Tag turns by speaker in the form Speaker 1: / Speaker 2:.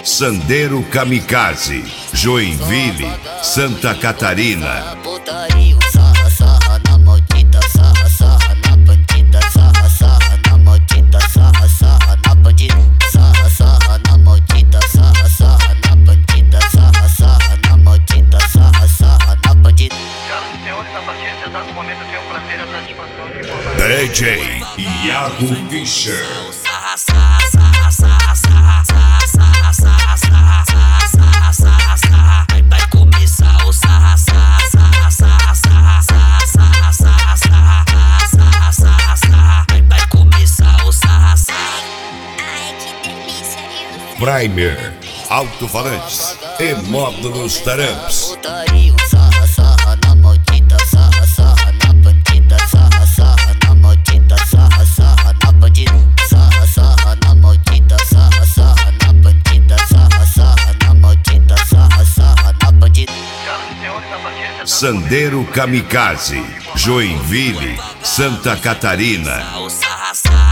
Speaker 1: Sandeiro Kamikaze, Joinville, Santa Catarina.
Speaker 2: Putaria, sarra, sarra na maldita, sarra, sarra na bandida, sarra, sarra na maldita, sarra, sarra na bandida, sarra, sarra na maldita, sarra, sarra na bandida, sarra, sarra na maldita, sarra, sarra na bandida.
Speaker 1: DJ Iago Fischer.
Speaker 2: Vai começar o sarra, sarra, sarra, sarra, sarra, sarra, sarra, sarra, sarra, sarra. Vai começar o sarra, sarra.
Speaker 3: Ai, que delícia, viu?
Speaker 1: Primer, alto-falantes e módulos taramps.
Speaker 2: Putaria, sarra, sarra na maldita, sarra, sarra na bandida, sarra, sarra na maldita, sarra, sarra na bandida, sarra, sarra na maldita, sarra, sarra na bandida, sarra, sarra na maldita, sarra, sarra na bandida.
Speaker 1: Sandeiro Kamikaze, Joinville, Santa Catarina.
Speaker 2: O sarra, sarra.